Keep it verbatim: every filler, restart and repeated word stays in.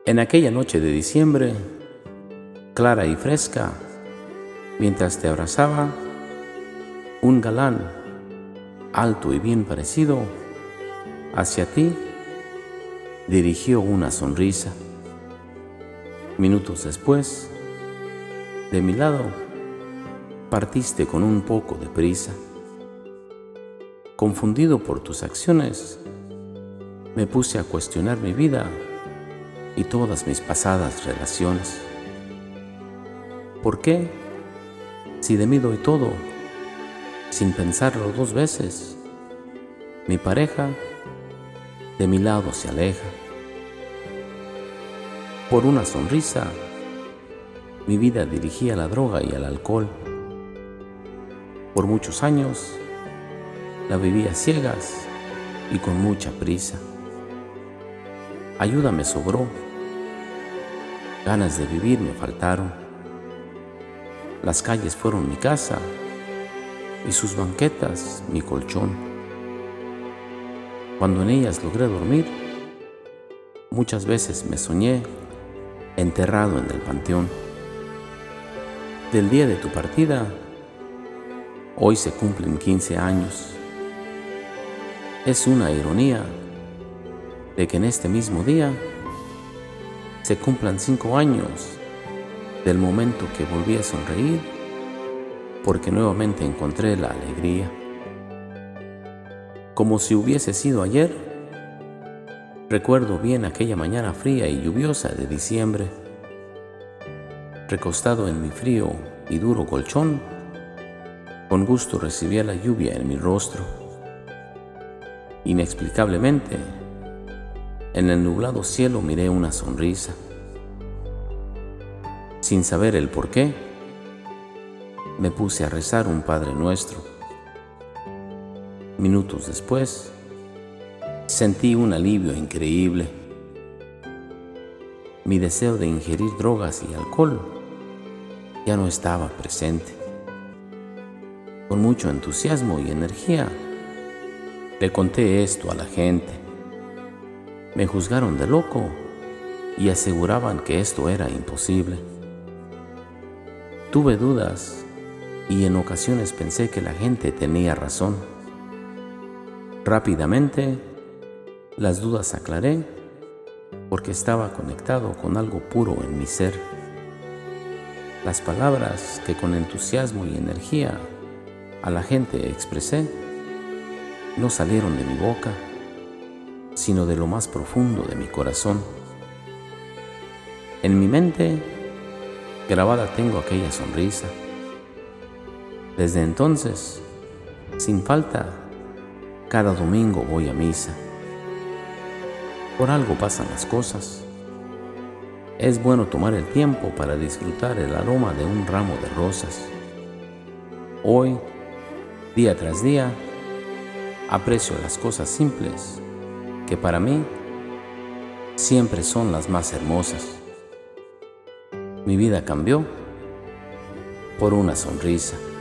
En aquella noche de diciembre, clara y fresca, mientras te abrazaba, un galán, alto y bien parecido, hacia ti dirigió una sonrisa. Minutos después, de mi lado, partiste con un poco de prisa. Confundido por tus acciones, me puse a cuestionar mi vida y todas mis pasadas relaciones. ¿Por qué? Si de mí doy todo, sin pensarlo dos veces, mi pareja de mi lado se aleja. Por una sonrisa, mi vida dirigí a la droga y al alcohol. Por muchos años, la viví a ciegas y con mucha prisa. Ayuda me sobró, ganas de vivir me faltaron. Las calles fueron mi casa y sus banquetas mi colchón. Cuando en ellas logré dormir, muchas veces me soñé enterrado en el panteón. Del día de tu partida, hoy se cumplen quince años. Es una ironía de que en este mismo día se cumplan cinco años del momento que volví a sonreír porque nuevamente encontré la alegría. Como si hubiese sido ayer, recuerdo bien aquella mañana fría y lluviosa de diciembre. Recostado en mi frío y duro colchón, con gusto recibía la lluvia en mi rostro. Inexplicablemente, en el nublado cielo miré una sonrisa. Sin saber el por qué, me puse a rezar un Padre Nuestro. Minutos después, sentí un alivio increíble. Mi deseo de ingerir drogas y alcohol ya no estaba presente. Con mucho entusiasmo y energía, le conté esto a la gente. Me juzgaron de loco y aseguraban que esto era imposible. Tuve dudas y en ocasiones pensé que la gente tenía razón. Rápidamente, las dudas aclaré porque estaba conectado con algo puro en mi ser. Las palabras que con entusiasmo y energía a la gente expresé no salieron de mi boca, sino de lo más profundo de mi corazón. En mi mente, grabada tengo aquella sonrisa. Desde entonces, sin falta, cada domingo voy a misa. Por algo pasan las cosas. Es bueno tomar el tiempo para disfrutar el aroma de un ramo de rosas. Hoy, día tras día, aprecio las cosas simples que para mí siempre son las más hermosas. Mi vida cambió por una sonrisa.